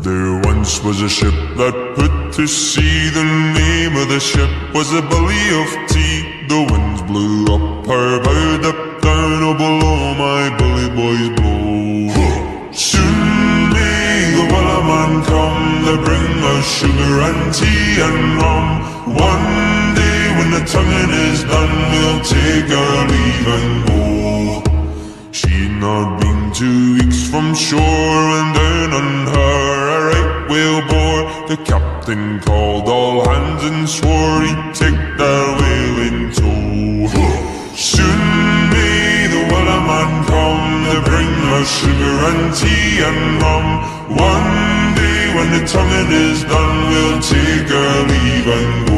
There once was a ship that put to sea. The name of the ship was a Billy of Tea. The winds blew up her bow, up down, oh below my bully boys blow. Soon may the Wellerman come to bring us sugar and tea and rum. One day when the tonguing is done, we'll take our leave and go. She'd not been 2 weeks from shore, and down on her a right whale bore. The captain called all hands and swore he'd take that whale in tow. Soon may the Wellerman come to bring us sugar and tea and rum. One day when the tonguing is done, we'll take our leave and go.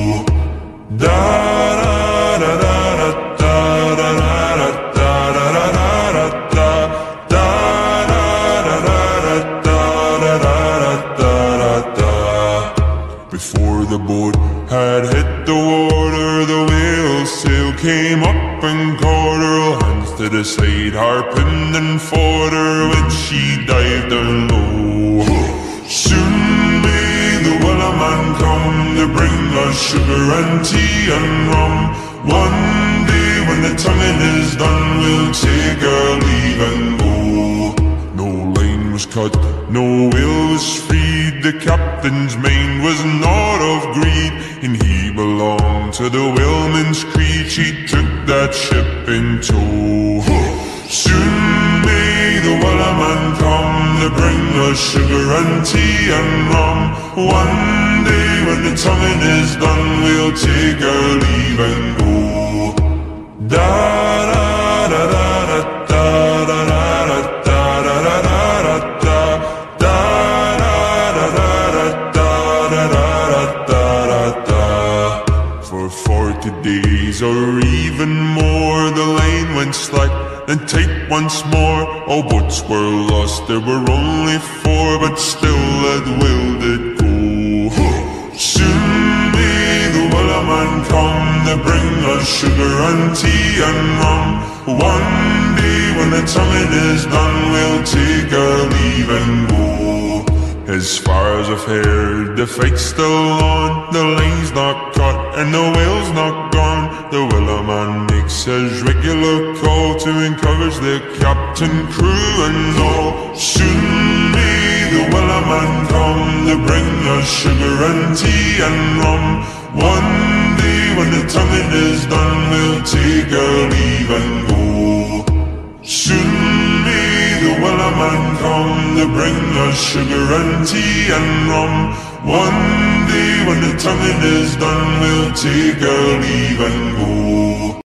Before the boat had hit the water, the whale's sail came up and caught her. All hands to the side, harpooned and fought her when she dived down low. Soon may the Wellerman come to bring us sugar and tea and rum. One day when the tonguing is done, we'll take our leave and go. No line was cut, no whale was freed. The captain's mind was not of greed, and he belonged to the whaleman's creed. She took that ship in tow. Soon may the Wellerman come to bring us sugar and tea and rum. One day when the tonguing is done, we'll take our leave and go. For 40 days or even more, the line went slack and tight once more. All boats were lost, there were only 4, but still that whale did go. Soon may the Wellerman come to bring us sugar and tea and rum. One day when the tonguing is done, we'll take our leave and go. As far as I've heard, the fight's still on. The line's not cut and the whale's not gone. The Wellerman makes his regular call to encourage the captain, crew and all. Soon may the Wellerman come to bring us sugar and tea and rum. One day when the tonguing is done, we'll take our leave and go. Soon may the Wellerman come to bring us sugar and tea and rum. One day when the tonguing is done, we'll take our leave and go.